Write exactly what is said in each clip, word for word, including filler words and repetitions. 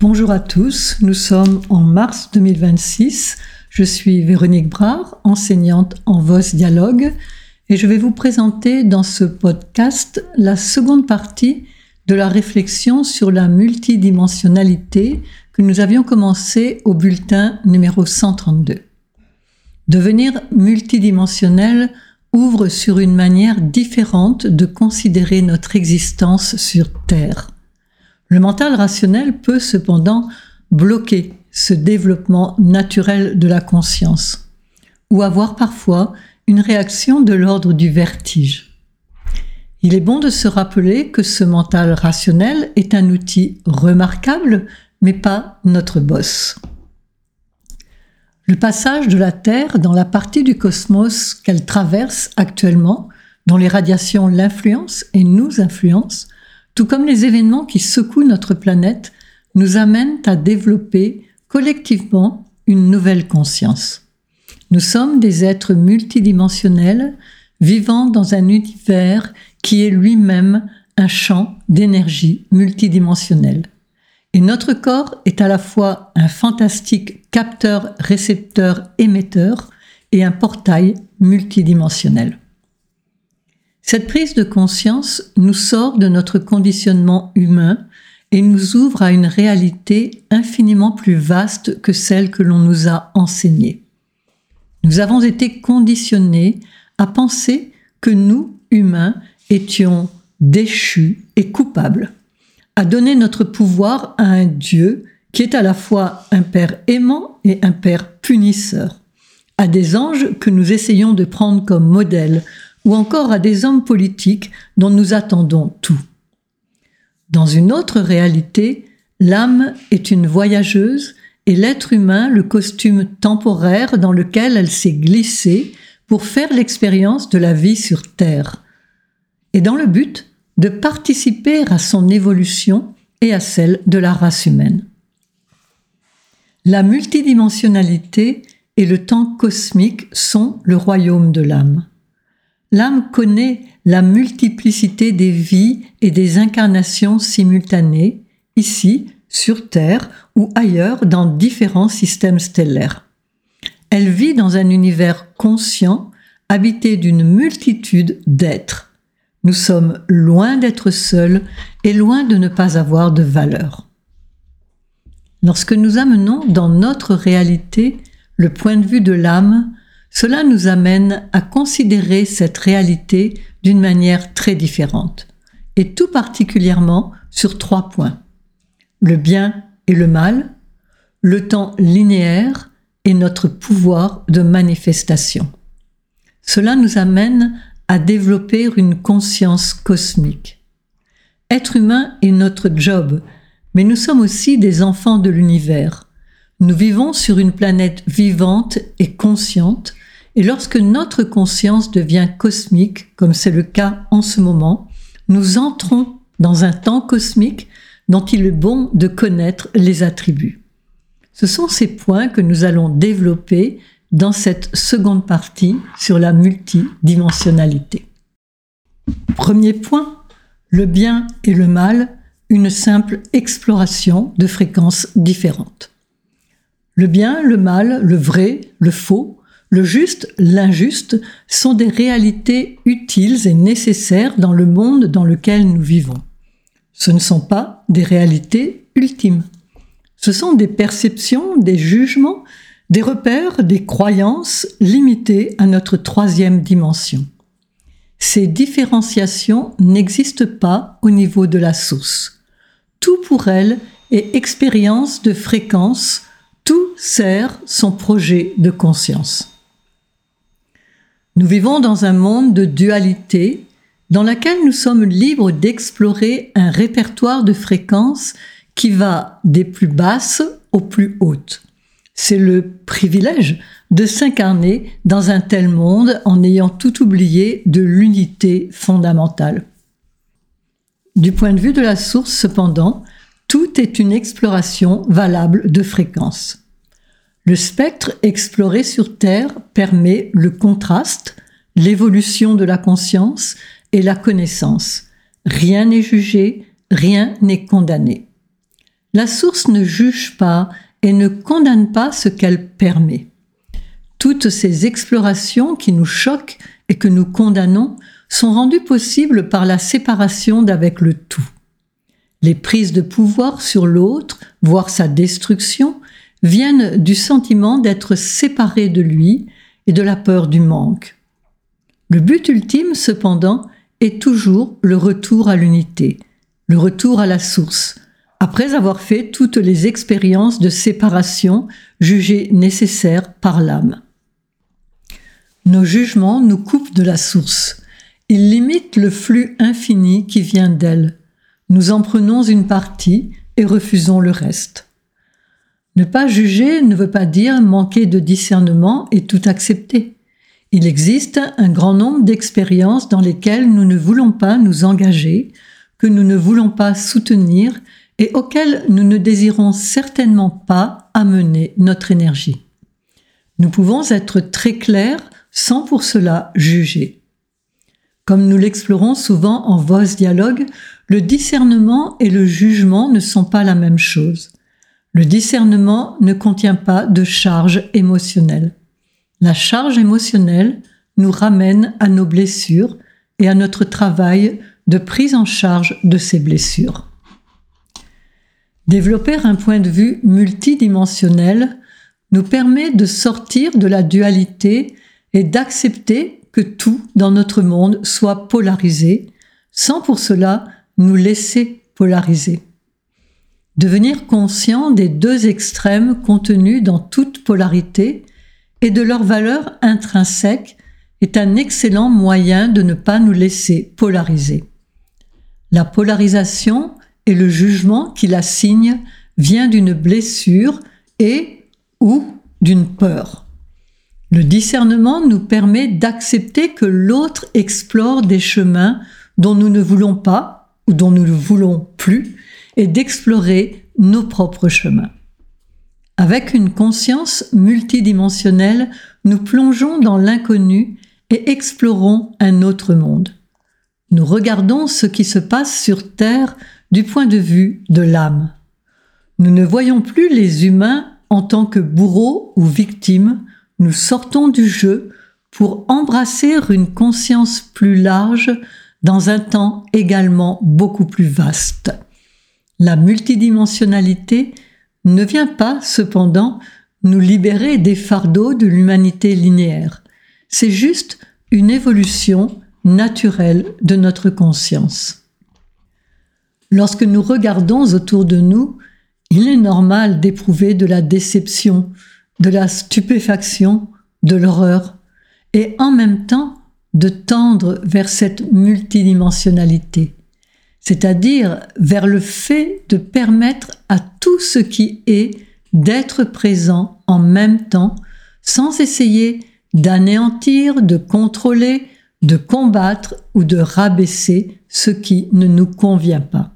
Bonjour à tous, nous sommes en mars deux mille vingt-six. Je suis Véronique Brard, enseignante en V O S Dialogue, et je vais vous présenter dans ce podcast la seconde partie de la réflexion sur la multidimensionnalité que nous avions commencé au bulletin numéro cent trente-deux. Devenir multidimensionnel ouvre sur une manière différente de considérer notre existence sur Terre. Le mental rationnel peut cependant bloquer ce développement naturel de la conscience ou avoir parfois une réaction de l'ordre du vertige. Il est bon de se rappeler que ce mental rationnel est un outil remarquable, mais pas notre boss. Le passage de la Terre dans la partie du cosmos qu'elle traverse actuellement, dont les radiations l'influencent et nous influencent, tout comme les événements qui secouent notre planète, nous amènent à développer collectivement une nouvelle conscience. Nous sommes des êtres multidimensionnels vivant dans un univers qui est lui-même un champ d'énergie multidimensionnel. Et notre corps est à la fois un fantastique capteur, récepteur, émetteur et un portail multidimensionnel. Cette prise de conscience nous sort de notre conditionnement humain et nous ouvre à une réalité infiniment plus vaste que celle que l'on nous a enseignée. Nous avons été conditionnés à penser que nous, humains, étions déchus et coupables, à donner notre pouvoir à un Dieu qui est à la fois un Père aimant et un Père punisseur, à des anges que nous essayons de prendre comme modèle, ou encore à des hommes politiques dont nous attendons tout. Dans une autre réalité, l'âme est une voyageuse et l'être humain le costume temporaire dans lequel elle s'est glissée pour faire l'expérience de la vie sur Terre, et dans le but de participer à son évolution et à celle de la race humaine. La multidimensionnalité et le temps cosmique sont le royaume de l'âme. L'âme connaît la multiplicité des vies et des incarnations simultanées, ici, sur Terre ou ailleurs dans différents systèmes stellaires. Elle vit dans un univers conscient, habité d'une multitude d'êtres. Nous sommes loin d'être seuls et loin de ne pas avoir de valeur. Lorsque nous amenons dans notre réalité le point de vue de l'âme, cela nous amène à considérer cette réalité d'une manière très différente, et tout particulièrement sur trois points: le bien et le mal, le temps linéaire et notre pouvoir de manifestation. Cela nous amène à développer une conscience cosmique. Être humain est notre job, mais nous sommes aussi des enfants de l'univers. Nous vivons sur une planète vivante et consciente, et lorsque notre conscience devient cosmique, comme c'est le cas en ce moment, nous entrons dans un temps cosmique dont il est bon de connaître les attributs. Ce sont ces points que nous allons développer dans cette seconde partie sur la multidimensionnalité. Premier point, le bien et le mal, une simple exploration de fréquences différentes. Le bien, le mal, le vrai, le faux, le juste, l'injuste sont des réalités utiles et nécessaires dans le monde dans lequel nous vivons. Ce ne sont pas des réalités ultimes. Ce sont des perceptions, des jugements, des repères, des croyances limitées à notre troisième dimension. Ces différenciations n'existent pas au niveau de la source. Tout pour elle est expérience de fréquence, tout sert son projet de conscience. Nous vivons dans un monde de dualité dans lequel nous sommes libres d'explorer un répertoire de fréquences qui va des plus basses aux plus hautes. C'est le privilège de s'incarner dans un tel monde en ayant tout oublié de l'unité fondamentale. Du point de vue de la source, cependant, tout est une exploration valable de fréquences. Le spectre exploré sur Terre permet le contraste, l'évolution de la conscience et la connaissance. Rien n'est jugé, rien n'est condamné. La source ne juge pas et ne condamne pas ce qu'elle permet. Toutes ces explorations qui nous choquent et que nous condamnons sont rendues possibles par la séparation d'avec le tout. Les prises de pouvoir sur l'autre, voire sa destruction, viennent du sentiment d'être séparé de lui et de la peur du manque. Le but ultime, cependant, est toujours le retour à l'unité, le retour à la source, après avoir fait toutes les expériences de séparation jugées nécessaires par l'âme. Nos jugements nous coupent de la source. Ils limitent le flux infini qui vient d'elle. Nous en prenons une partie et refusons le reste. Ne pas juger ne veut pas dire manquer de discernement et tout accepter. Il existe un grand nombre d'expériences dans lesquelles nous ne voulons pas nous engager, que nous ne voulons pas soutenir et auxquelles nous ne désirons certainement pas amener notre énergie. Nous pouvons être très clairs sans pour cela juger. Comme nous l'explorons souvent en Voz Dialogue, le discernement et le jugement ne sont pas la même chose. Le discernement ne contient pas de charge émotionnelle. La charge émotionnelle nous ramène à nos blessures et à notre travail de prise en charge de ces blessures. Développer un point de vue multidimensionnel nous permet de sortir de la dualité et d'accepter que tout dans notre monde soit polarisé, sans pour cela nous laisser polariser. Devenir conscient des deux extrêmes contenus dans toute polarité et de leur valeur intrinsèque est un excellent moyen de ne pas nous laisser polariser. La polarisation et le jugement qui la signe vient d'une blessure et ou d'une peur. Le discernement nous permet d'accepter que l'autre explore des chemins dont nous ne voulons pas ou dont nous ne voulons plus et d'explorer nos propres chemins. Avec une conscience multidimensionnelle, nous plongeons dans l'inconnu et explorons un autre monde. Nous regardons ce qui se passe sur Terre du point de vue de l'âme. Nous ne voyons plus les humains en tant que bourreaux ou victimes, nous sortons du jeu pour embrasser une conscience plus large dans un temps également beaucoup plus vaste. La multidimensionnalité ne vient pas, cependant, nous libérer des fardeaux de l'humanité linéaire. C'est juste une évolution naturelle de notre conscience. Lorsque nous regardons autour de nous, il est normal d'éprouver de la déception, de la stupéfaction, de l'horreur, et en même temps de tendre vers cette multidimensionnalité, c'est-à-dire vers le fait de permettre à tout ce qui est d'être présent en même temps, sans essayer d'anéantir, de contrôler, de combattre ou de rabaisser ce qui ne nous convient pas.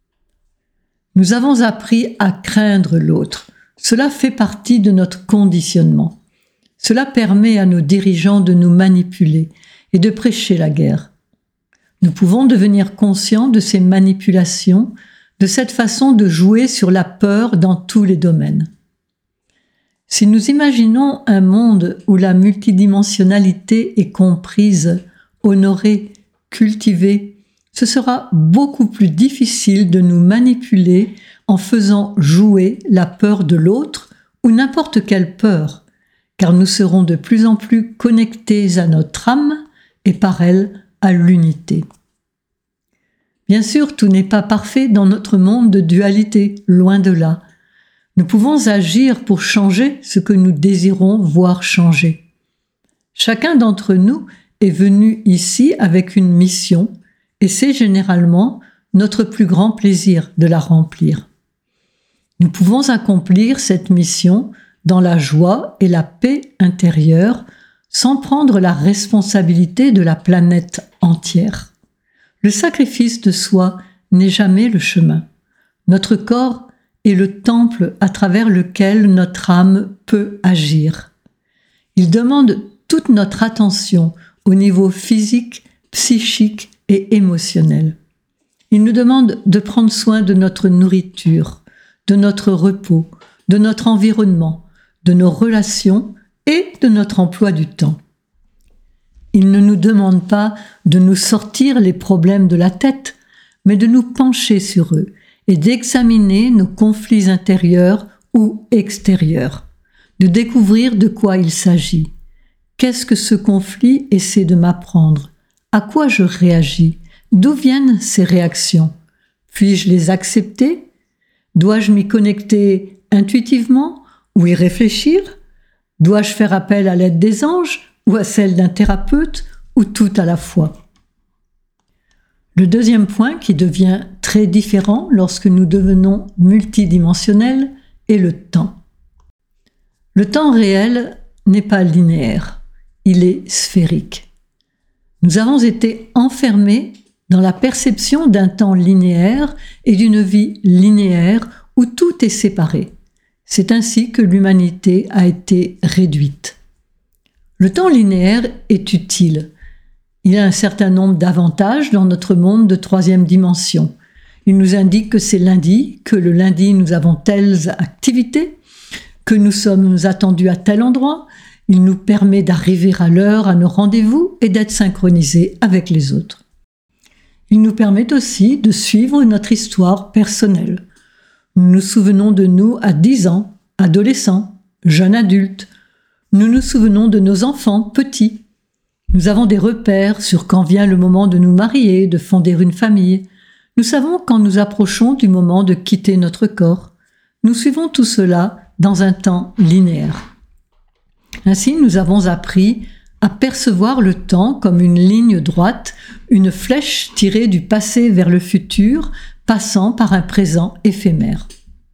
Nous avons appris à craindre l'autre. Cela fait partie de notre conditionnement. Cela permet à nos dirigeants de nous manipuler et de prêcher la guerre. Nous pouvons devenir conscients de ces manipulations, de cette façon de jouer sur la peur dans tous les domaines. Si nous imaginons un monde où la multidimensionnalité est comprise, honorée, cultivée, ce sera beaucoup plus difficile de nous manipuler en faisant jouer la peur de l'autre ou n'importe quelle peur, car nous serons de plus en plus connectés à notre âme et par elle à l'unité. Bien sûr, tout n'est pas parfait dans notre monde de dualité, loin de là. Nous pouvons agir pour changer ce que nous désirons voir changer. Chacun d'entre nous est venu ici avec une mission et c'est généralement notre plus grand plaisir de la remplir. Nous pouvons accomplir cette mission dans la joie et la paix intérieure sans prendre la responsabilité de la planète entière. Le sacrifice de soi n'est jamais le chemin. Notre corps est le temple à travers lequel notre âme peut agir. Il demande toute notre attention au niveau physique, psychique et émotionnel. Il nous demande de prendre soin de notre nourriture, de notre repos, de notre environnement, de nos relations et de notre emploi du temps. Il ne nous demande pas de nous sortir les problèmes de la tête, mais de nous pencher sur eux et d'examiner nos conflits intérieurs ou extérieurs, de découvrir de quoi il s'agit. Qu'est-ce que ce conflit essaie de m'apprendre? À quoi je réagis? D'où viennent ces réactions? Puis-je les accepter? Dois-je m'y connecter intuitivement ou y réfléchir? Dois-je faire appel à l'aide des anges ou à celle d'un thérapeute ou tout à la fois? Le deuxième point qui devient très différent lorsque nous devenons multidimensionnels est le temps. Le temps réel n'est pas linéaire, il est sphérique. Nous avons été enfermés dans la perception d'un temps linéaire et d'une vie linéaire où tout est séparé. C'est ainsi que l'humanité a été réduite. Le temps linéaire est utile. Il y a un certain nombre d'avantages dans notre monde de troisième dimension. Il nous indique que c'est lundi, que le lundi nous avons telles activités, que nous sommes attendus à tel endroit. Il nous permet d'arriver à l'heure à nos rendez-vous et d'être synchronisés avec les autres. Il nous permet aussi de suivre notre histoire personnelle. Nous nous souvenons de nous à dix ans, adolescents, jeunes adultes. Nous nous souvenons de nos enfants petits. Nous avons des repères sur quand vient le moment de nous marier, de fonder une famille. Nous savons quand nous approchons du moment de quitter notre corps. Nous suivons tout cela dans un temps linéaire. Ainsi, nous avons appris à percevoir le temps comme une ligne droite, une flèche tirée du passé vers le futur, passant par un présent éphémère.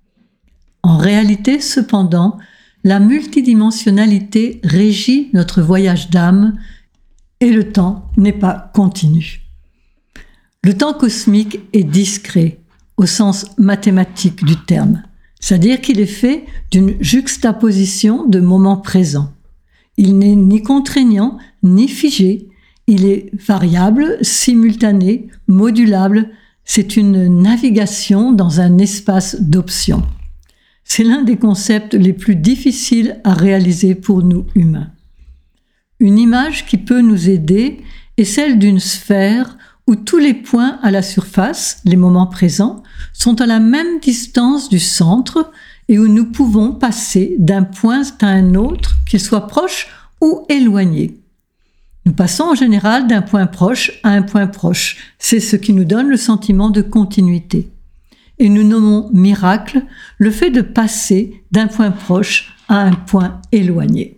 En réalité, cependant, la multidimensionnalité régit notre voyage d'âme et le temps n'est pas continu. Le temps cosmique est discret au sens mathématique du terme, c'est-à-dire qu'il est fait d'une juxtaposition de moments présents. Il n'est ni contraignant ni figé, il est variable, simultané, modulable, c'est une navigation dans un espace d'options. C'est l'un des concepts les plus difficiles à réaliser pour nous humains. Une image qui peut nous aider est celle d'une sphère où tous les points à la surface, les moments présents, sont à la même distance du centre et où nous pouvons passer d'un point à un autre, qu'il soit proche ou éloigné. Nous passons en général d'un point proche à un point proche. C'est ce qui nous donne le sentiment de continuité. Et nous nommons miracle le fait de passer d'un point proche à un point éloigné.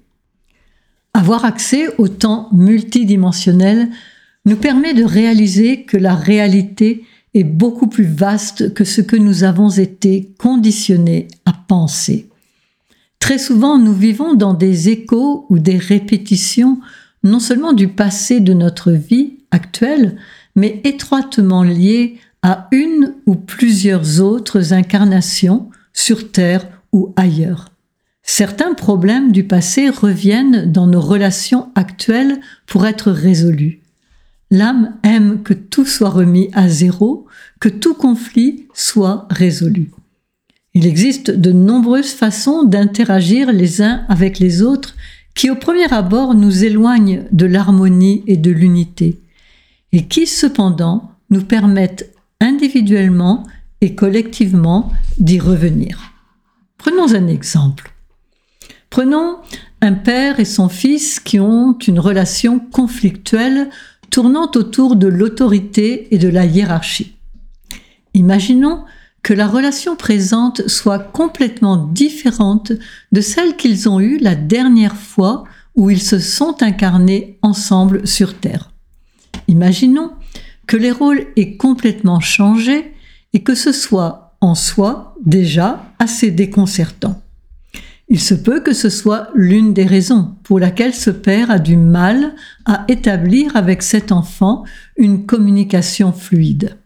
Avoir accès au temps multidimensionnel nous permet de réaliser que la réalité est beaucoup plus vaste que ce que nous avons été conditionnés à penser. Très souvent, nous vivons dans des échos ou des répétitions non seulement du passé de notre vie actuelle, mais étroitement liées à une ou plusieurs autres incarnations sur Terre ou ailleurs. Certains problèmes du passé reviennent dans nos relations actuelles pour être résolus. L'âme aime que tout soit remis à zéro, que tout conflit soit résolu. Il existe de nombreuses façons d'interagir les uns avec les autres qui au premier abord nous éloignent de l'harmonie et de l'unité, et qui cependant nous permettent individuellement et collectivement d'y revenir. Prenons un exemple. Prenons un père et son fils qui ont une relation conflictuelle tournant autour de l'autorité et de la hiérarchie. Imaginons que la relation présente soit complètement différente de celle qu'ils ont eue la dernière fois où ils se sont incarnés ensemble sur Terre. Imaginons que les rôles aient complètement changé et que ce soit en soi déjà assez déconcertant. Il se peut que ce soit l'une des raisons pour laquelle ce père a du mal à établir avec cet enfant une communication fluide.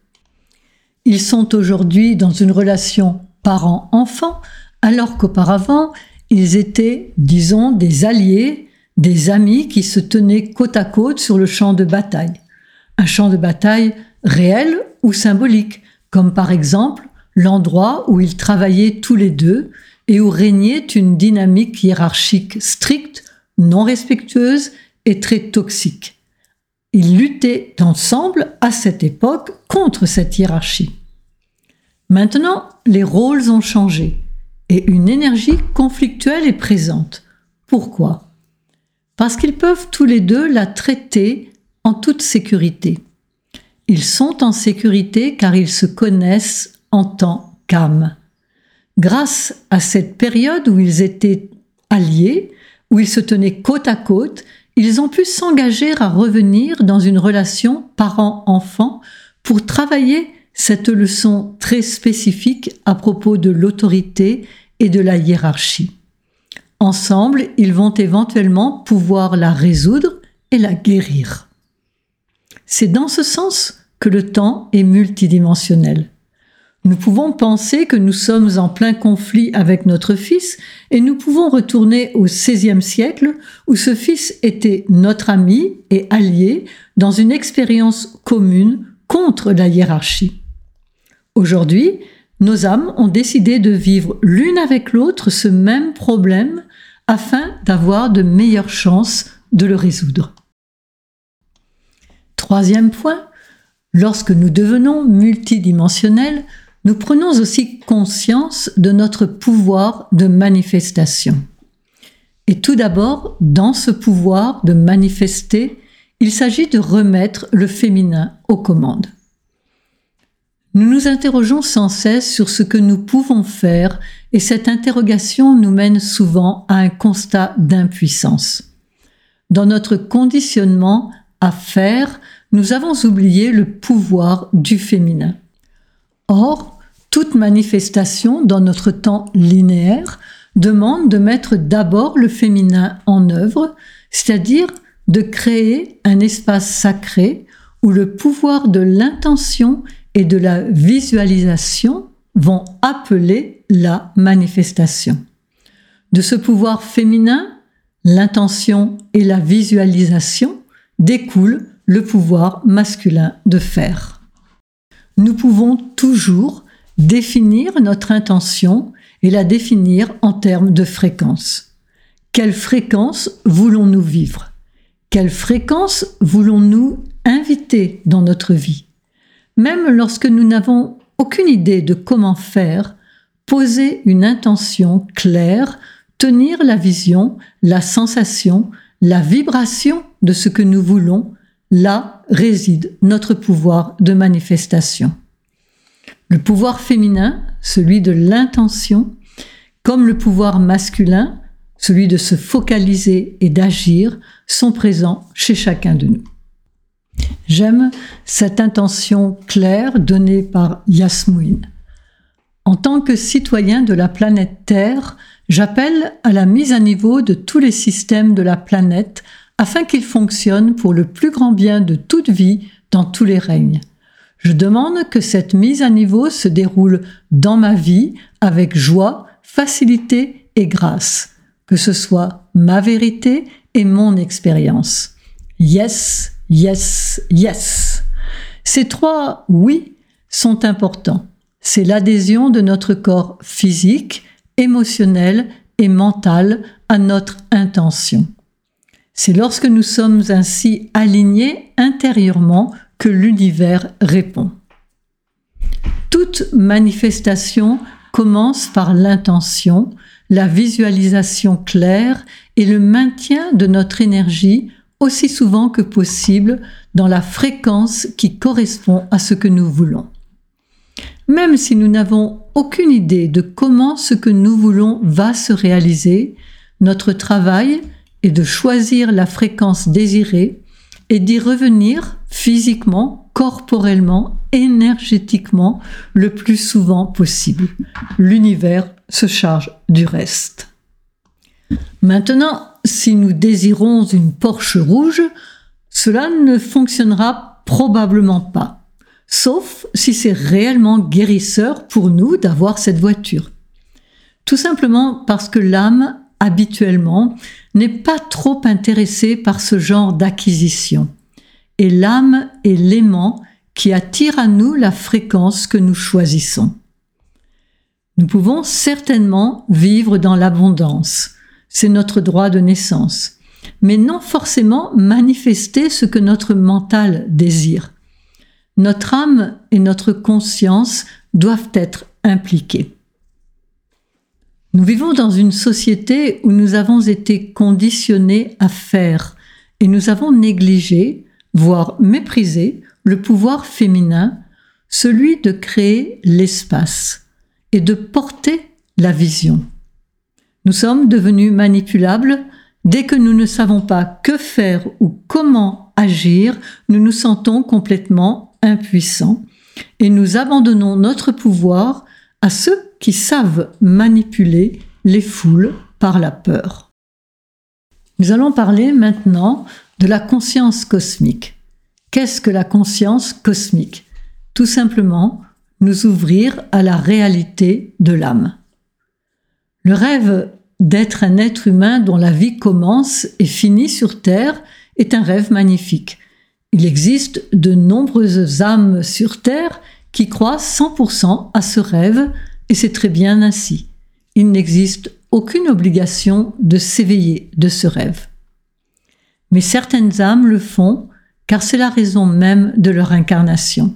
Ils sont aujourd'hui dans une relation parent-enfant, alors qu'auparavant, ils étaient, disons, des alliés, des amis qui se tenaient côte à côte sur le champ de bataille. Un champ de bataille réel ou symbolique, comme par exemple l'endroit où ils travaillaient tous les deux et où régnait une dynamique hiérarchique stricte, non respectueuse et très toxique. Ils luttaient ensemble à cette époque contre cette hiérarchie. Maintenant, les rôles ont changé et une énergie conflictuelle est présente. Pourquoi ? Parce qu'ils peuvent tous les deux la traiter en toute sécurité. Ils sont en sécurité car ils se connaissent en tant qu'âme. Grâce à cette période où ils étaient alliés, où ils se tenaient côte à côte, ils ont pu s'engager à revenir dans une relation parent-enfant pour travailler cette leçon très spécifique à propos de l'autorité et de la hiérarchie. Ensemble, ils vont éventuellement pouvoir la résoudre et la guérir. C'est dans ce sens que le temps est multidimensionnel. Nous pouvons penser que nous sommes en plein conflit avec notre fils et nous pouvons retourner au seizième siècle où ce fils était notre ami et allié dans une expérience commune contre la hiérarchie. Aujourd'hui, nos âmes ont décidé de vivre l'une avec l'autre ce même problème afin d'avoir de meilleures chances de le résoudre. Troisième point, lorsque nous devenons multidimensionnels, nous prenons aussi conscience de notre pouvoir de manifestation. Et tout d'abord, dans ce pouvoir de manifester, il s'agit de remettre le féminin aux commandes. Nous nous interrogeons sans cesse sur ce que nous pouvons faire et cette interrogation nous mène souvent à un constat d'impuissance. Dans notre conditionnement à faire, nous avons oublié le pouvoir du féminin. Or, toute manifestation dans notre temps linéaire demande de mettre d'abord le féminin en œuvre, c'est-à-dire de créer un espace sacré où le pouvoir de l'intention et de la visualisation vont appeler la manifestation. De ce pouvoir féminin, l'intention et la visualisation découle le pouvoir masculin de faire. Nous pouvons toujours définir notre intention et la définir en termes de fréquence. Quelle fréquence voulons-nous vivre ? Quelle fréquence voulons-nous inviter dans notre vie ? Même lorsque nous n'avons aucune idée de comment faire, poser une intention claire, tenir la vision, la sensation, la vibration de ce que nous voulons, là réside notre pouvoir de manifestation. Le pouvoir féminin, celui de l'intention, comme le pouvoir masculin, celui de se focaliser et d'agir, sont présents chez chacun de nous. J'aime cette intention claire donnée par Yasmouine. En tant que citoyen de la planète Terre, j'appelle à la mise à niveau de tous les systèmes de la planète afin qu'ils fonctionnent pour le plus grand bien de toute vie dans tous les règnes. Je demande que cette mise à niveau se déroule dans ma vie avec joie, facilité et grâce, que ce soit ma vérité et mon expérience. Yes, yes, yes. Ces trois oui sont importants. C'est l'adhésion de notre corps physique, émotionnel et mental à notre intention. C'est lorsque nous sommes ainsi alignés intérieurement que l'univers répond. Toute manifestation commence par l'intention, la visualisation claire et le maintien de notre énergie aussi souvent que possible dans la fréquence qui correspond à ce que nous voulons. Même si nous n'avons aucune idée de comment ce que nous voulons va se réaliser, notre travail est de choisir la fréquence désirée et d'y revenir physiquement, corporellement, énergétiquement le plus souvent possible. L'univers se charge du reste. Maintenant, si nous désirons une Porsche rouge, cela ne fonctionnera probablement pas, sauf si c'est réellement guérisseur pour nous d'avoir cette voiture. Tout simplement parce que l'âme, habituellement, n'est pas trop intéressée par ce genre d'acquisition. Et l'âme est l'aimant qui attire à nous la fréquence que nous choisissons. Nous pouvons certainement vivre dans l'abondance, c'est notre droit de naissance, mais non forcément manifester ce que notre mental désire. Notre âme et notre conscience doivent être impliquées. Nous vivons dans une société où nous avons été conditionnés à faire et nous avons négligé, voire méprisé, le pouvoir féminin, celui de créer l'espace et de porter la vision. Nous sommes devenus manipulables. Dès que nous ne savons pas que faire ou comment agir, nous nous sentons complètement impuissants et nous abandonnons notre pouvoir à ceux qui savent manipuler les foules par la peur. Nous allons parler maintenant de la conscience cosmique. Qu'est-ce que la conscience cosmique ? Tout simplement, nous ouvrir à la réalité de l'âme. Le rêve d'être un être humain dont la vie commence et finit sur Terre est un rêve magnifique. Il existe de nombreuses âmes sur Terre qui croient cent pour cent à ce rêve et c'est très bien ainsi. Il n'existe aucune obligation de s'éveiller de ce rêve. Mais certaines âmes le font car c'est la raison même de leur incarnation.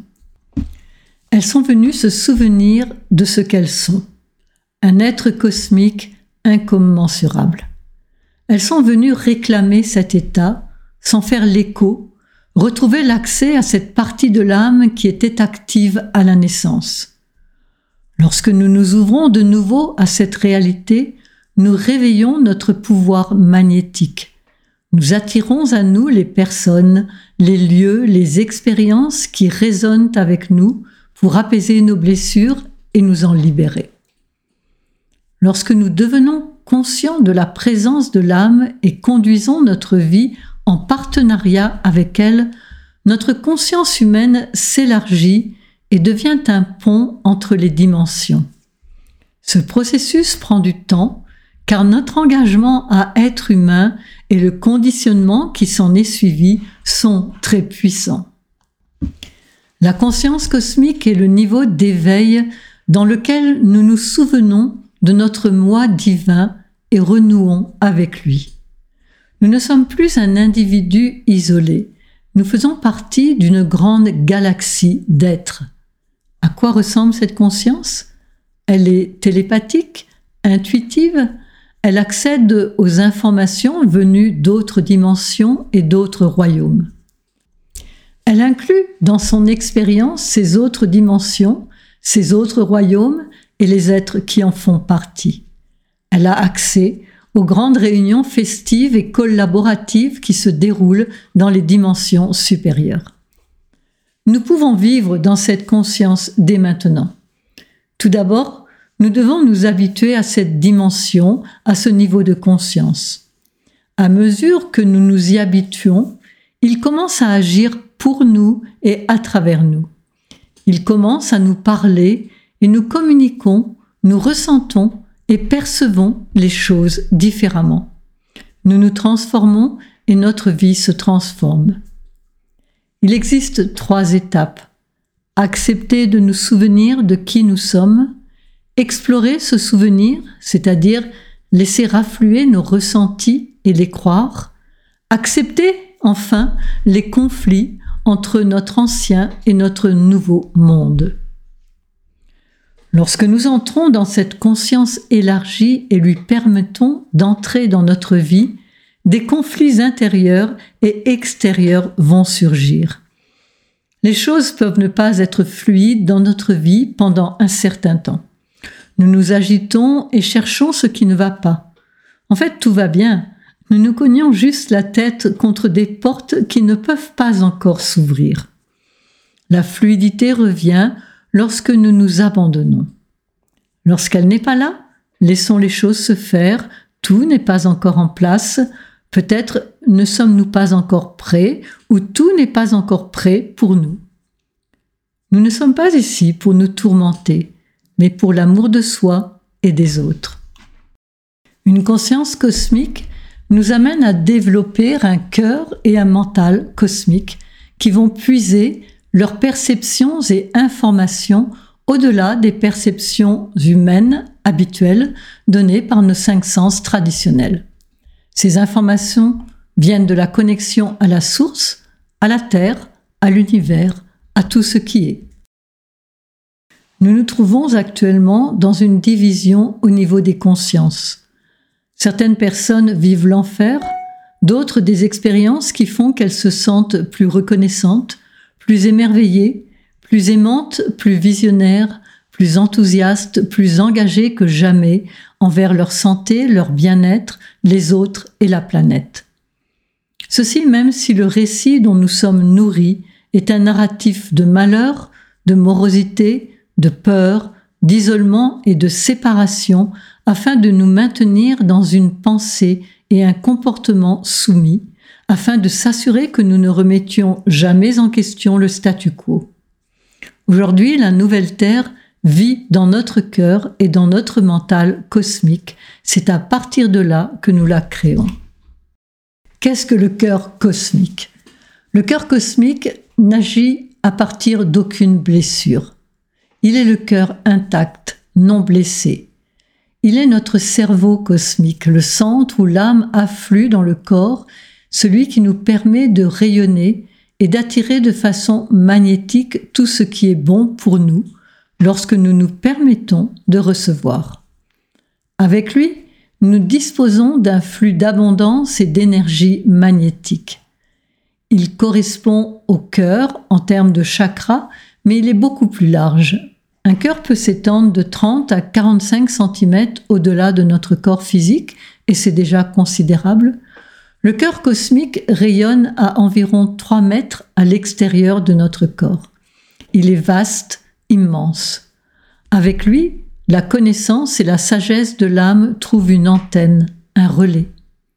Elles sont venues se souvenir de ce qu'elles sont, un être cosmique incommensurable. Elles sont venues réclamer cet état, sans faire l'écho, retrouver l'accès à cette partie de l'âme qui était active à la naissance. Lorsque nous nous ouvrons de nouveau à cette réalité, nous réveillons notre pouvoir magnétique. Nous attirons à nous les personnes, les lieux, les expériences qui résonnent avec nous pour apaiser nos blessures et nous en libérer. Lorsque nous devenons conscients de la présence de l'âme et conduisons notre vie en partenariat avec elle, notre conscience humaine s'élargit et devient un pont entre les dimensions. Ce processus prend du temps, car notre engagement à être humain et le conditionnement qui s'en est suivi sont très puissants. La conscience cosmique est le niveau d'éveil dans lequel nous nous souvenons de notre moi divin et renouons avec lui. Nous ne sommes plus un individu isolé, nous faisons partie d'une grande galaxie d'êtres. À quoi ressemble cette conscience ? Elle est télépathique, intuitive, elle accède aux informations venues d'autres dimensions et d'autres royaumes. Elle inclut dans son expérience ces autres dimensions, ces autres royaumes et les êtres qui en font partie. Elle a accès aux grandes réunions festives et collaboratives qui se déroulent dans les dimensions supérieures. Nous pouvons vivre dans cette conscience dès maintenant. Tout d'abord, nous devons nous habituer à cette dimension, à ce niveau de conscience. À mesure que nous nous y habituons, il commence à agir pour nous et à travers nous. Il commence à nous parler et nous communiquons, nous ressentons et percevons les choses différemment. Nous nous transformons et notre vie se transforme. Il existe trois étapes. Accepter de nous souvenir de qui nous sommes, explorer ce souvenir, c'est-à-dire laisser affluer nos ressentis et les croire, accepter enfin les conflits entre notre ancien et notre nouveau monde. Lorsque nous entrons dans cette conscience élargie et lui permettons d'entrer dans notre vie, des conflits intérieurs et extérieurs vont surgir. Les choses peuvent ne pas être fluides dans notre vie pendant un certain temps. Nous nous agitons et cherchons ce qui ne va pas. En fait, tout va bien. Nous nous cognons juste la tête contre des portes qui ne peuvent pas encore s'ouvrir. La fluidité revient lorsque nous nous abandonnons. Lorsqu'elle n'est pas là, laissons les choses se faire, tout n'est pas encore en place, peut-être ne sommes-nous pas encore prêts ou tout n'est pas encore prêt pour nous. Nous ne sommes pas ici pour nous tourmenter, mais pour l'amour de soi et des autres. Une conscience cosmique nous amène à développer un cœur et un mental cosmique qui vont puiser leurs perceptions et informations au-delà des perceptions humaines habituelles données par nos cinq sens traditionnels. Ces informations viennent de la connexion à la source, à la Terre, à l'univers, à tout ce qui est. Nous nous trouvons actuellement dans une division au niveau des consciences. Certaines personnes vivent l'enfer, d'autres des expériences qui font qu'elles se sentent plus reconnaissantes, plus émerveillées, plus aimantes, plus visionnaires, plus enthousiastes, plus engagées que jamais envers leur santé, leur bien-être, les autres et la planète. Ceci même si le récit dont nous sommes nourris est un narratif de malheur, de morosité, de peur, d'isolement et de séparation afin de nous maintenir dans une pensée et un comportement soumis, afin de s'assurer que nous ne remettions jamais en question le statu quo. Aujourd'hui, la nouvelle Terre vit dans notre cœur et dans notre mental cosmique. C'est à partir de là que nous la créons. Qu'est-ce que le cœur cosmique ? Le cœur cosmique n'agit à partir d'aucune blessure. Il est le cœur intact, non blessé. Il est notre cerveau cosmique, le centre où l'âme afflue dans le corps, celui qui nous permet de rayonner et d'attirer de façon magnétique tout ce qui est bon pour nous lorsque nous nous permettons de recevoir. Avec lui, nous disposons d'un flux d'abondance et d'énergie magnétique. Il correspond au cœur en termes de chakras, mais il est beaucoup plus large. Un cœur peut s'étendre de trente à quarante-cinq centimètres au-delà de notre corps physique, et c'est déjà considérable. Le cœur cosmique rayonne à environ trois mètres à l'extérieur de notre corps. Il est vaste, immense. Avec lui, la connaissance et la sagesse de l'âme trouvent une antenne, un relais.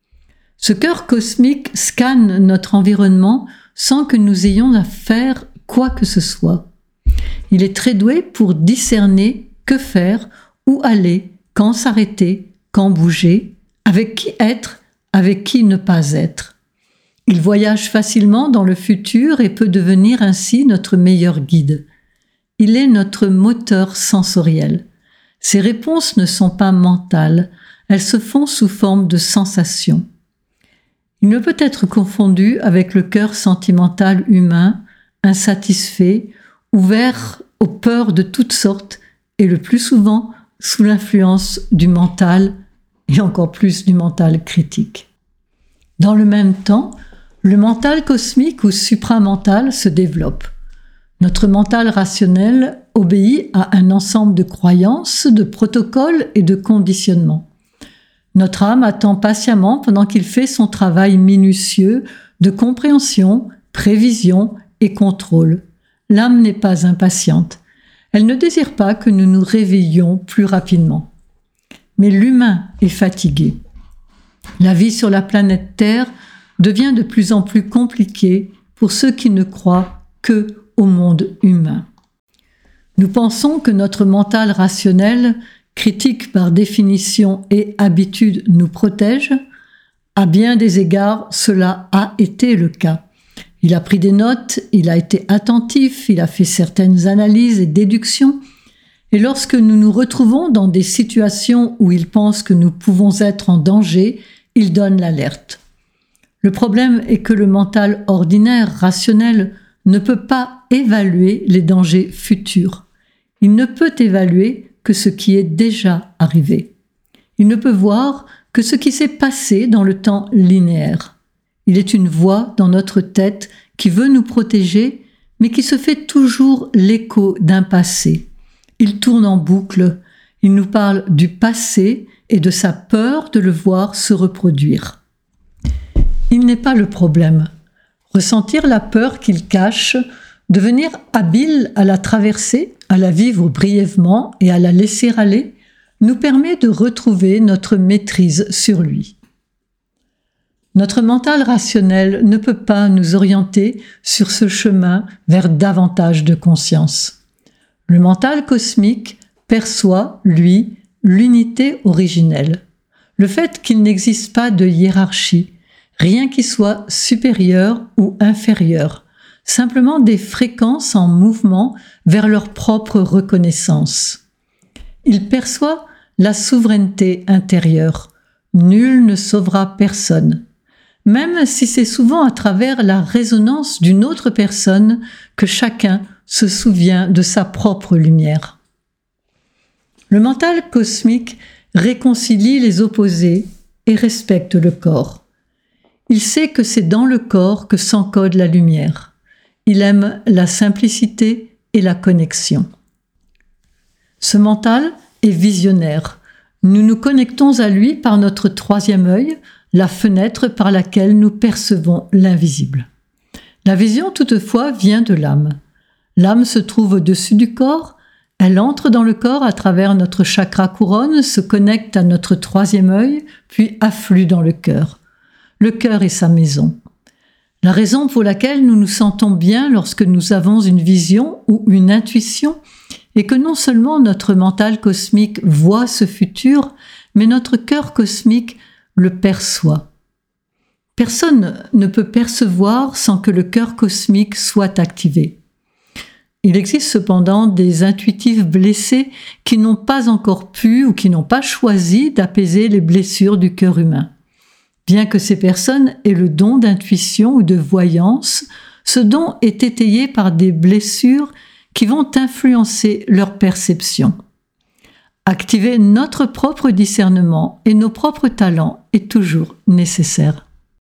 Ce cœur cosmique scanne notre environnement sans que nous ayons à faire quoi que ce soit. Il est très doué pour discerner que faire, où aller, quand s'arrêter, quand bouger, avec qui être, avec qui ne pas être. Il voyage facilement dans le futur et peut devenir ainsi notre meilleur guide. Il est notre moteur sensoriel. Ses réponses ne sont pas mentales, elles se font sous forme de sensations. Il ne peut être confondu avec le cœur sentimental humain, insatisfait, ouvert aux peurs de toutes sortes et le plus souvent sous l'influence du mental et encore plus du mental critique. Dans le même temps, le mental cosmique ou supramental se développe. Notre mental rationnel obéit à un ensemble de croyances, de protocoles et de conditionnements. Notre âme attend patiemment pendant qu'il fait son travail minutieux de compréhension, prévision et contrôle. L'âme n'est pas impatiente. Elle ne désire pas que nous nous réveillions plus rapidement. Mais l'humain est fatigué. La vie sur la planète Terre devient de plus en plus compliquée pour ceux qui ne croient que au monde humain. Nous pensons que notre mental rationnel, critique par définition et habitude, nous protège. À bien des égards, cela a été le cas. Il a pris des notes, il a été attentif, il a fait certaines analyses et déductions. Et lorsque nous nous retrouvons dans des situations où il pense que nous pouvons être en danger, il donne l'alerte. Le problème est que le mental ordinaire, rationnel, ne peut pas évaluer les dangers futurs. Il ne peut évaluer que ce qui est déjà arrivé. Il ne peut voir que ce qui s'est passé dans le temps linéaire. Il est une voix dans notre tête qui veut nous protéger, mais qui se fait toujours l'écho d'un passé. Il tourne en boucle, il nous parle du passé et de sa peur de le voir se reproduire. Il n'est pas le problème. Ressentir la peur qu'il cache, devenir habile à la traverser, à la vivre brièvement et à la laisser aller, nous permet de retrouver notre maîtrise sur lui. Notre mental rationnel ne peut pas nous orienter sur ce chemin vers davantage de conscience. Le mental cosmique perçoit, lui, l'unité originelle. Le fait qu'il n'existe pas de hiérarchie, rien qui soit supérieur ou inférieur. simplement des fréquences en mouvement vers leur propre reconnaissance. Il perçoit la souveraineté intérieure. Nul ne sauvera personne, même si c'est souvent à travers la résonance d'une autre personne que chacun se souvient de sa propre lumière. Le mental cosmique réconcilie les opposés et respecte le corps. Il sait que c'est dans le corps que s'encode la lumière. Il aime la simplicité et la connexion. Ce mental est visionnaire. Nous nous connectons à lui par notre troisième œil, la fenêtre par laquelle nous percevons l'invisible. La vision, toutefois, vient de l'âme. L'âme se trouve au-dessus du corps, elle entre dans le corps à travers notre chakra couronne, se connecte à notre troisième œil, puis afflue dans le cœur. Le cœur est sa maison. La raison pour laquelle nous nous sentons bien lorsque nous avons une vision ou une intuition est que non seulement notre mental cosmique voit ce futur, mais notre cœur cosmique le perçoit. Personne ne peut percevoir sans que le cœur cosmique soit activé. Il existe cependant des intuitifs blessés qui n'ont pas encore pu ou qui n'ont pas choisi d'apaiser les blessures du cœur humain. Bien que ces personnes aient le don d'intuition ou de voyance, ce don est étayé par des blessures qui vont influencer leur perception. Activer notre propre discernement et nos propres talents est toujours nécessaire.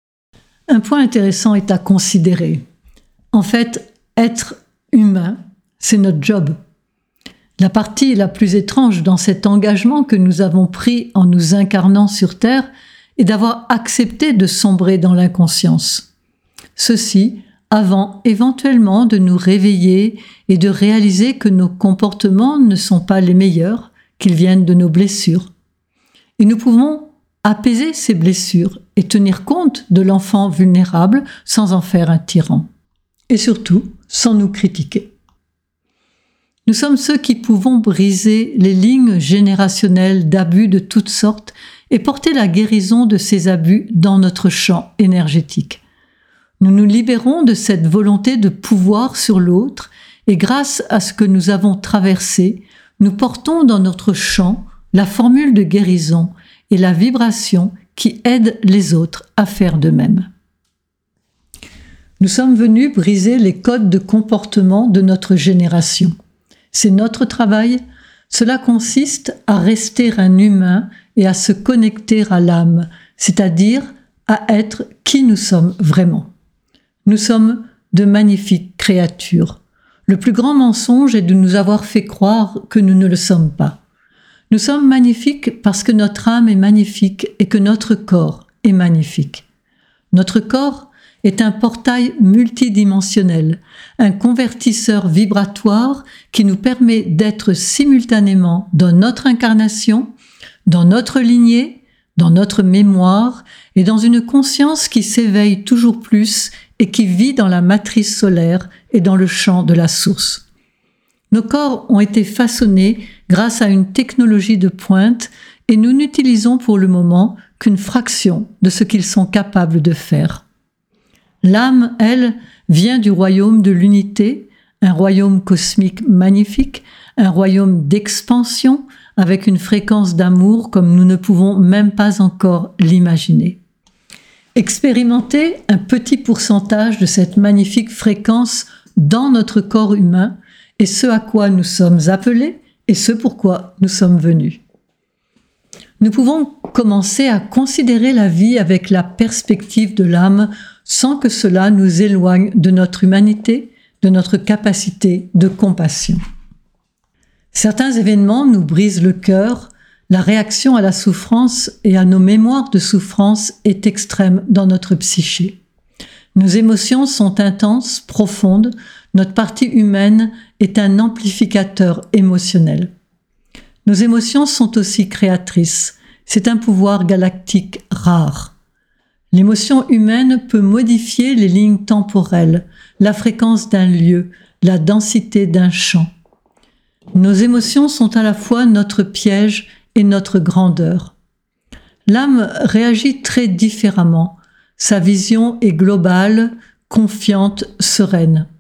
Un point intéressant est à considérer. En fait, être humain, c'est notre job. La partie la plus étrange dans cet engagement que nous avons pris en nous incarnant sur Terre est d'avoir accepté de sombrer dans l'inconscience. Ceci avant éventuellement de nous réveiller et de réaliser que nos comportements ne sont pas les meilleurs, qu'ils viennent de nos blessures. Et nous pouvons apaiser ces blessures et tenir compte de l'enfant vulnérable sans en faire un tyran. Et surtout, sans nous critiquer. Nous sommes ceux qui pouvons briser les lignes générationnelles d'abus de toutes sortes et porter la guérison de ces abus dans notre champ énergétique. Nous nous libérons de cette volonté de pouvoir sur l'autre et grâce à ce que nous avons traversé, nous portons dans notre champ la formule de guérison et la vibration qui aide les autres à faire de même. Nous sommes venus briser les codes de comportement de notre génération. C'est notre travail. Cela consiste à rester un humain et à se connecter à l'âme, c'est-à-dire à être qui nous sommes vraiment. Nous sommes de magnifiques créatures. Le plus grand mensonge est de nous avoir fait croire que nous ne le sommes pas. Nous sommes magnifiques parce que notre âme est magnifique et que notre corps est magnifique. Notre corps est un portail multidimensionnel, un convertisseur vibratoire qui nous permet d'être simultanément dans notre incarnation, dans notre lignée, dans notre mémoire et dans une conscience qui s'éveille toujours plus et qui vit dans la matrice solaire et dans le champ de la source. Nos corps ont été façonnés grâce à une technologie de pointe et nous n'utilisons pour le moment qu'une fraction de ce qu'ils sont capables de faire. L'âme, elle, vient du royaume de l'unité, un royaume cosmique magnifique, un royaume d'expansion avec une fréquence d'amour comme nous ne pouvons même pas encore l'imaginer. Expérimenter un petit pourcentage de cette magnifique fréquence dans notre corps humain est ce à quoi nous sommes appelés et ce pourquoi nous sommes venus. Nous pouvons commencer à considérer la vie avec la perspective de l'âme sans que cela nous éloigne de notre humanité, de notre capacité de compassion. Certains événements nous brisent le cœur. La réaction à la souffrance et à nos mémoires de souffrance est extrême dans notre psyché. Nos émotions sont intenses, profondes. Notre partie humaine est un amplificateur émotionnel. Nos émotions sont aussi créatrices. C'est un pouvoir galactique rare. L'émotion humaine peut modifier les lignes temporelles, la fréquence d'un lieu, la densité d'un champ. Nos émotions sont à la fois notre piège et notre grandeur. L'âme réagit très différemment. Sa vision est globale, confiante, sereine.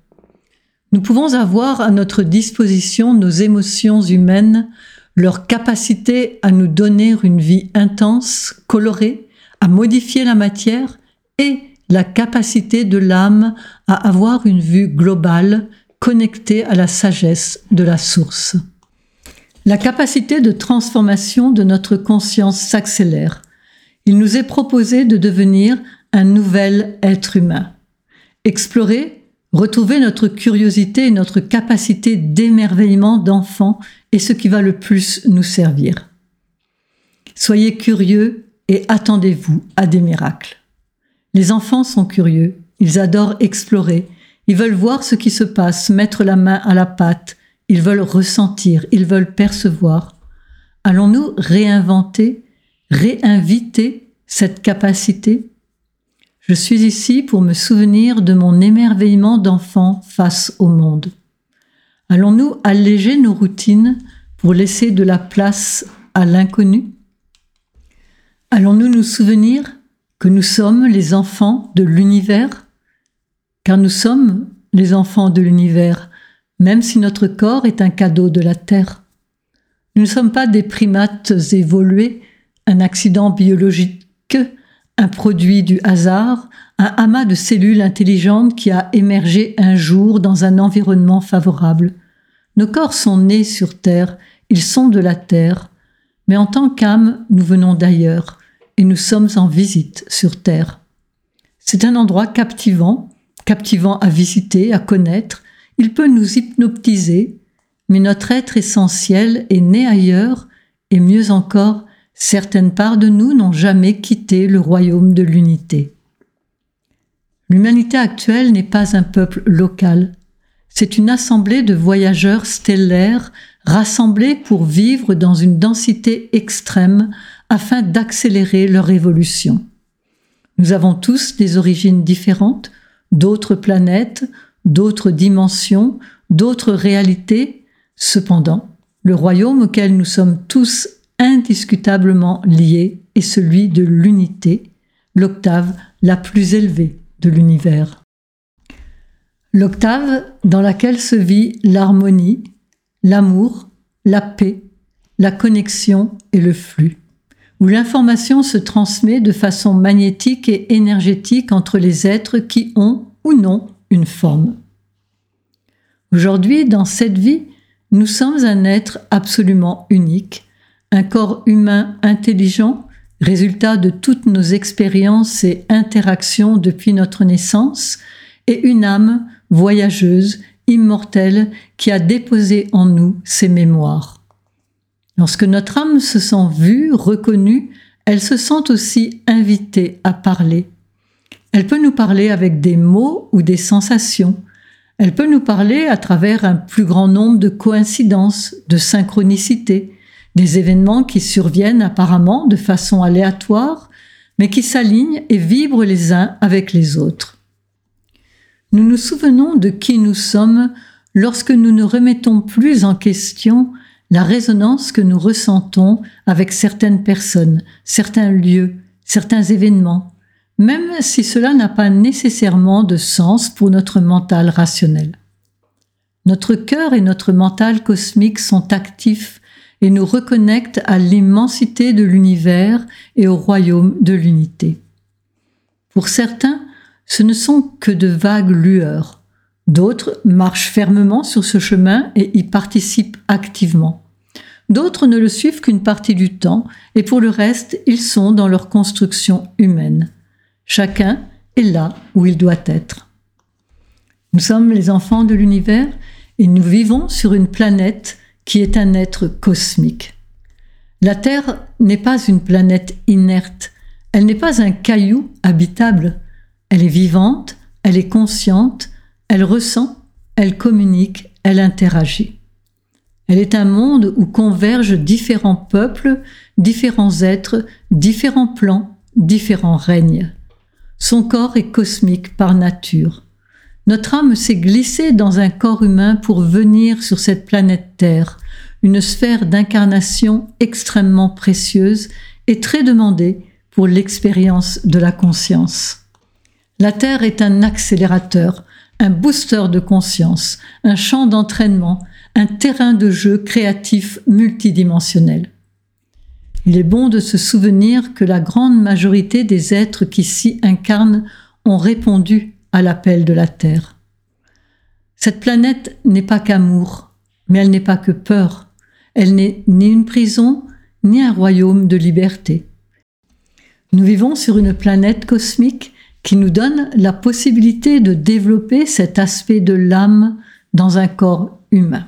Nous pouvons avoir à notre disposition nos émotions humaines, leur capacité à nous donner une vie intense, colorée, à modifier la matière et la capacité de l'âme à avoir une vue globale, connectée à la sagesse de la source. La capacité de transformation de notre conscience s'accélère. Il nous est proposé de devenir un nouvel être humain. Explorer, retrouver notre curiosité et notre capacité d'émerveillement d'enfant est ce qui va le plus nous servir. Soyez curieux et attendez-vous à des miracles. Les enfants sont curieux, ils adorent explorer, ils veulent voir ce qui se passe, mettre la main à la pâte, ils veulent ressentir, ils veulent percevoir. Allons-nous réinventer, réinviter cette capacité ? Je suis ici pour me souvenir de mon émerveillement d'enfant face au monde. Allons-nous alléger nos routines pour laisser de la place à l'inconnu ? Allons-nous nous souvenir que nous sommes les enfants de l'univers ? Car nous sommes les enfants de l'univers, même si notre corps est un cadeau de la Terre. Nous ne sommes pas des primates évolués, un accident biologique, un produit du hasard, un amas de cellules intelligentes qui a émergé un jour dans un environnement favorable. Nos corps sont nés sur Terre, ils sont de la Terre, mais en tant qu'âme, nous venons d'ailleurs et nous sommes en visite sur Terre. C'est un endroit captivant, captivant à visiter, à connaître. Il peut nous hypnotiser, mais notre être essentiel est né ailleurs et mieux encore, certaines parts de nous n'ont jamais quitté le royaume de l'unité. L'humanité actuelle n'est pas un peuple local. C'est une assemblée de voyageurs stellaires rassemblés pour vivre dans une densité extrême afin d'accélérer leur évolution. Nous avons tous des origines différentes, d'autres planètes, d'autres dimensions, d'autres réalités. Cependant, le royaume auquel nous sommes tous indiscutablement liés est celui de l'unité, l'octave la plus élevée de l'univers. L'octave dans laquelle se vit l'harmonie, l'amour, la paix, la connexion et le flux, où l'information se transmet de façon magnétique et énergétique entre les êtres qui ont ou non une forme. Aujourd'hui, dans cette vie, nous sommes un être absolument unique, un corps humain intelligent, résultat de toutes nos expériences et interactions depuis notre naissance, et une âme voyageuse, immortelle, qui a déposé en nous ses mémoires. Lorsque notre âme se sent vue, reconnue, elle se sent aussi invitée à parler. Elle peut nous parler avec des mots ou des sensations. Elle peut nous parler à travers un plus grand nombre de coïncidences, de synchronicités, des événements qui surviennent apparemment de façon aléatoire, mais qui s'alignent et vibrent les uns avec les autres. Nous nous souvenons de qui nous sommes lorsque nous ne remettons plus en question la résonance que nous ressentons avec certaines personnes, certains lieux, certains événements, même si cela n'a pas nécessairement de sens pour notre mental rationnel. Notre cœur et notre mental cosmique sont actifs et nous reconnectent à l'immensité de l'univers et au royaume de l'unité. Pour certains, ce ne sont que de vagues lueurs. D'autres marchent fermement sur ce chemin et y participent activement. D'autres ne le suivent qu'une partie du temps et pour le reste, ils sont dans leur construction humaine. Chacun est là où il doit être. Nous sommes les enfants de l'univers et nous vivons sur une planète qui est un être cosmique. La Terre n'est pas une planète inerte, elle n'est pas un caillou habitable. Elle est vivante, elle est consciente, elle ressent, elle communique, elle interagit. Elle est un monde où convergent différents peuples, différents êtres, différents plans, différents règnes. Son corps est cosmique par nature. Notre âme s'est glissée dans un corps humain pour venir sur cette planète Terre, une sphère d'incarnation extrêmement précieuse et très demandée pour l'expérience de la conscience. La Terre est un accélérateur, un booster de conscience, un champ d'entraînement, un terrain de jeu créatif multidimensionnel. Il est bon de se souvenir que la grande majorité des êtres qui s'y incarnent ont répondu à l'appel de la Terre. Cette planète n'est pas qu'amour, mais elle n'est pas que peur. Elle n'est ni une prison, ni un royaume de liberté. Nous vivons sur une planète cosmique qui nous donne la possibilité de développer cet aspect de l'âme dans un corps humain.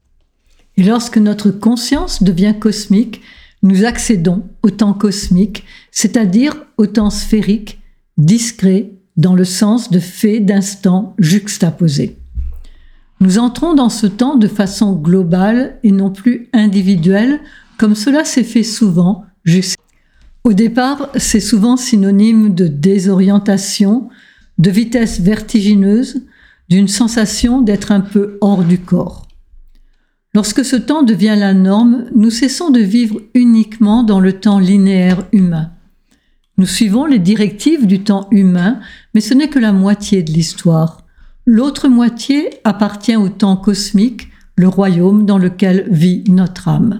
Et lorsque notre conscience devient cosmique, nous accédons au temps cosmique, c'est-à-dire au temps sphérique, discret, dans le sens de faits d'instants juxtaposés. Nous entrons dans ce temps de façon globale et non plus individuelle, comme cela s'est fait souvent jusqu'à... Au départ, c'est souvent synonyme de désorientation, de vitesse vertigineuse, d'une sensation d'être un peu hors du corps. Lorsque ce temps devient la norme, nous cessons de vivre uniquement dans le temps linéaire humain. Nous suivons les directives du temps humain, mais ce n'est que la moitié de l'histoire. L'autre moitié appartient au temps cosmique, le royaume dans lequel vit notre âme.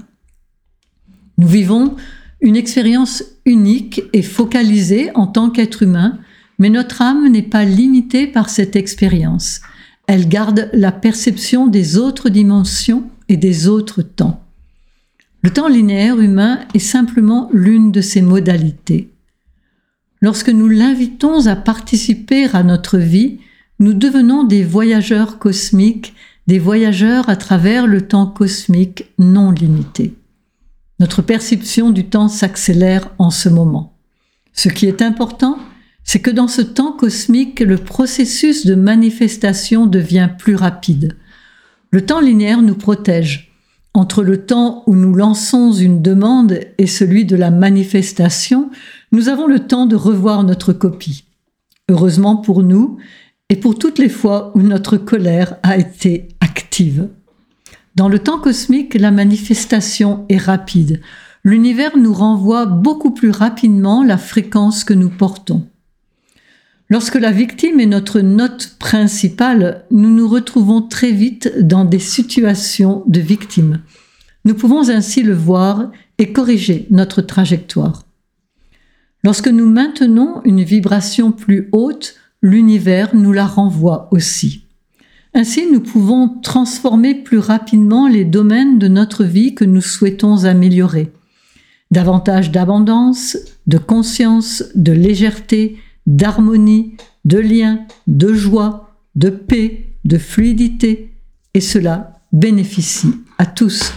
Nous vivons une expérience unique et focalisée en tant qu'être humain, mais notre âme n'est pas limitée par cette expérience. Elle garde la perception des autres dimensions et des autres temps. Le temps linéaire humain est simplement l'une de ses modalités. Lorsque nous l'invitons à participer à notre vie, nous devenons des voyageurs cosmiques, des voyageurs à travers le temps cosmique non limité. Notre perception du temps s'accélère en ce moment. Ce qui est important, c'est que dans ce temps cosmique, le processus de manifestation devient plus rapide. Le temps linéaire nous protège. Entre le temps où nous lançons une demande et celui de la manifestation, nous avons le temps de revoir notre copie. Heureusement pour nous, et pour toutes les fois où notre colère a été active. Dans le temps cosmique, la manifestation est rapide. L'univers nous renvoie beaucoup plus rapidement la fréquence que nous portons. Lorsque la victime est notre note principale, nous nous retrouvons très vite dans des situations de victime. Nous pouvons ainsi le voir et corriger notre trajectoire. Lorsque nous maintenons une vibration plus haute, l'univers nous la renvoie aussi. Ainsi, nous pouvons transformer plus rapidement les domaines de notre vie que nous souhaitons améliorer. Davantage d'abondance, de conscience, de légèreté, d'harmonie, de lien, de joie, de paix, de fluidité, et cela bénéficie à tous.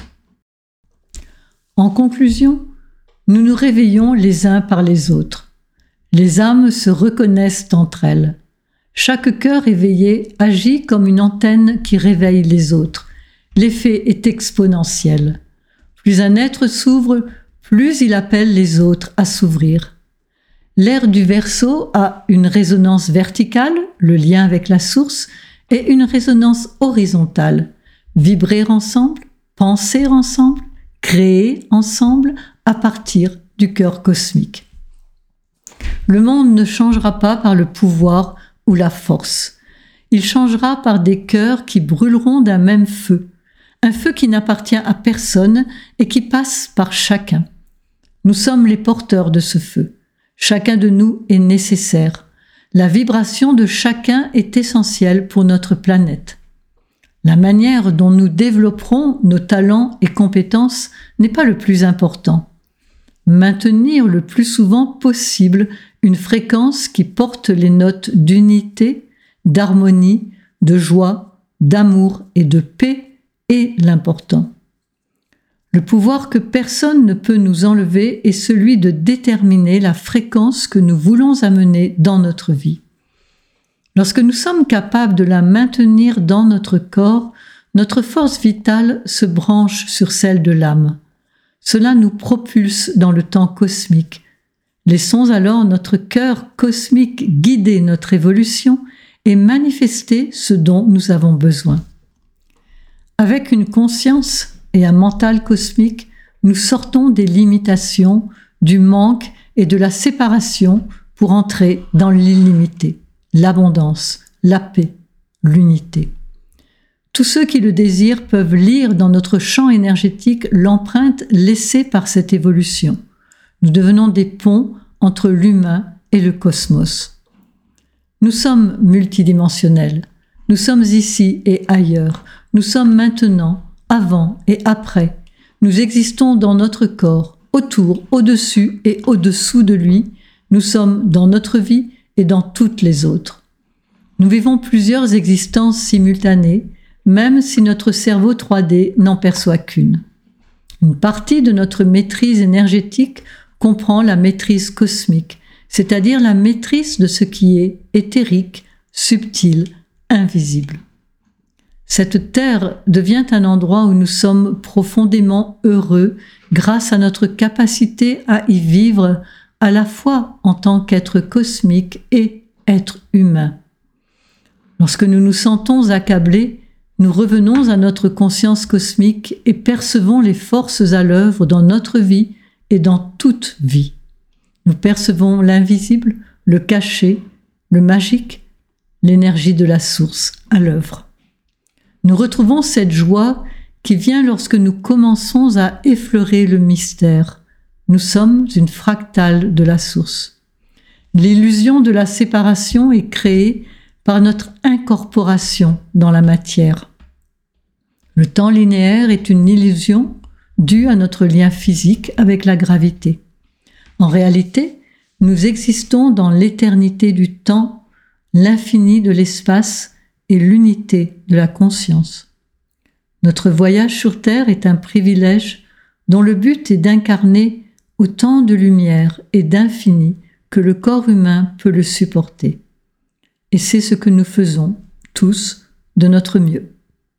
En conclusion, nous nous réveillons les uns par les autres. Les âmes se reconnaissent entre elles. Chaque cœur éveillé agit comme une antenne qui réveille les autres. L'effet est exponentiel. Plus un être s'ouvre, plus il appelle les autres à s'ouvrir. L'air du Verseau a une résonance verticale, le lien avec la source, et une résonance horizontale, vibrer ensemble, penser ensemble, créer ensemble à partir du cœur cosmique. Le monde ne changera pas par le pouvoir ou la force. Il changera par des cœurs qui brûleront d'un même feu, un feu qui n'appartient à personne et qui passe par chacun. Nous sommes les porteurs de ce feu. Chacun de nous est nécessaire. La vibration de chacun est essentielle pour notre planète. La manière dont nous développerons nos talents et compétences n'est pas le plus important. Maintenir le plus souvent possible une fréquence qui porte les notes d'unité, d'harmonie, de joie, d'amour et de paix est l'important. Le pouvoir que personne ne peut nous enlever est celui de déterminer la fréquence que nous voulons amener dans notre vie. Lorsque nous sommes capables de la maintenir dans notre corps, notre force vitale se branche sur celle de l'âme. Cela nous propulse dans le temps cosmique. Laissons alors notre cœur cosmique guider notre évolution et manifester ce dont nous avons besoin. Avec une conscience et un mental cosmique, nous sortons des limitations, du manque et de la séparation pour entrer dans l'illimité, l'abondance, la paix l'unité. Tous ceux qui le désirent peuvent lire dans notre champ énergétique l'empreinte laissée par cette évolution. Nous devenons des ponts entre l'humain et le cosmos. Nous sommes multidimensionnels. Nous sommes ici et ailleurs. Nous sommes maintenant, avant et après. Nous existons dans notre corps, autour, au-dessus et au-dessous de lui. Nous sommes dans notre vie et dans toutes les autres. Nous vivons plusieurs existences simultanées, même si notre cerveau trois D n'en perçoit qu'une. Une partie de notre maîtrise énergétique comprend la maîtrise cosmique, c'est-à-dire la maîtrise de ce qui est éthérique, subtil, invisible. Cette terre devient un endroit où nous sommes profondément heureux grâce à notre capacité à y vivre à la fois en tant qu'être cosmique et être humain. Lorsque nous nous sentons accablés, nous revenons à notre conscience cosmique et percevons les forces à l'œuvre dans notre vie et dans toute vie. Nous percevons l'invisible, le caché, le magique, l'énergie de la source à l'œuvre. Nous retrouvons cette joie qui vient lorsque nous commençons à effleurer le mystère. Nous sommes une fractale de la source. L'illusion de la séparation est créée par notre incorporation dans la matière. Le temps linéaire est une illusion due à notre lien physique avec la gravité. En réalité, nous existons dans l'éternité du temps, l'infini de l'espace et l'unité de la conscience. Notre voyage sur Terre est un privilège dont le but est d'incarner autant de lumière et d'infini que le corps humain peut le supporter. Et c'est ce que nous faisons, tous, de notre mieux.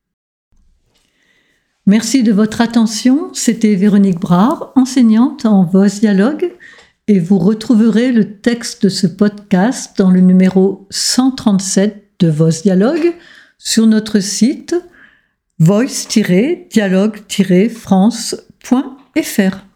Merci de votre attention. C'était Véronique Brard, enseignante en Voz Dialogue, et vous retrouverez le texte de ce podcast dans le numéro cent trente-sept de Voz Dialogue sur notre site voice tiret dialogue tiret france point f r.